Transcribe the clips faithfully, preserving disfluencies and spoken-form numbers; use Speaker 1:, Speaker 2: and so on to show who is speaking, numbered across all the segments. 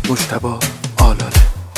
Speaker 1: مجتبی آلاله.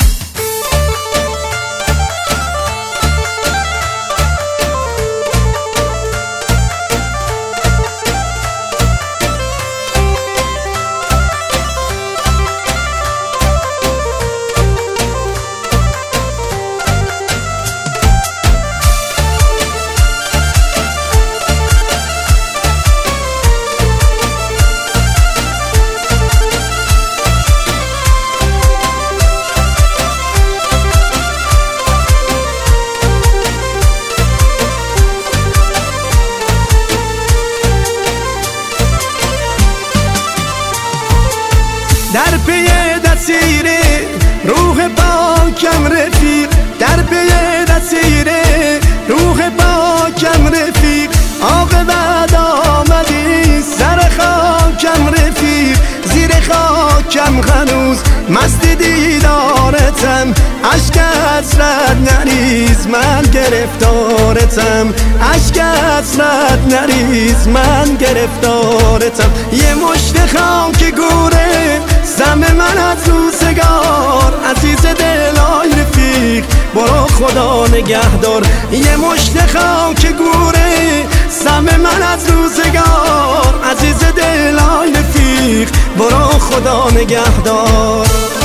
Speaker 2: در پی دسیر روح پاکم رفیق، در پی دسیر روح پاکم رفیق، عاقبت آمدی سر خاکم رفیق، زیر خاکم هنوز مست دیدارتم، اشک حسرت نریز من گرفتارتم، اشک حسرت نریز من گرفتارتم. یه مشت خاک گوره سم من از روزگار، عزیز دلای رفیق برو خدا نگهدار. یه مشت خاک گوره سم من از روزگار، عزیز دلای رفیق برو خدا نگهدار.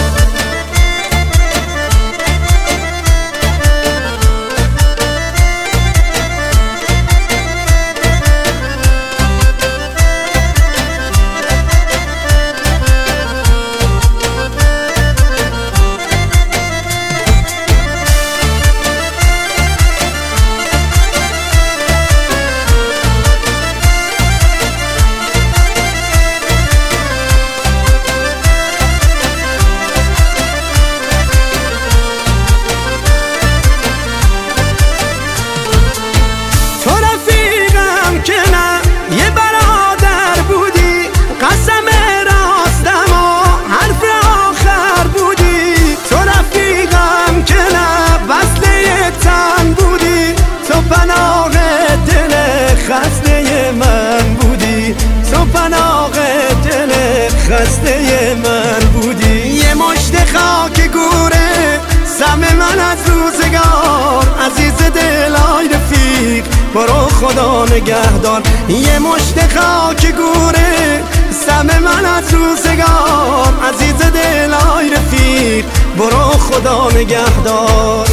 Speaker 2: خسته من بودی تو، پناه دل خسته من بودی. یه مشت خاک گوره سم من از روزگار، عزیز دلای رفیق برو خدا نگهدار. یه مشت خاک گوره سم من از روزگار، عزیز دلای رفیق برو خدا نگهدار.